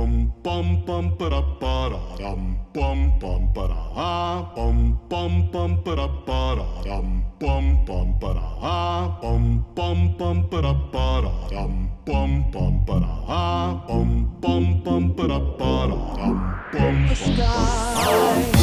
bum bum bum ba da ba da dum bum bum ba da bum bum bum ba da ba da dum bum bum ba da bum bum bum ba da ba da dum bum bum ba da bum bum bum ba da ba da dum bum bum ba da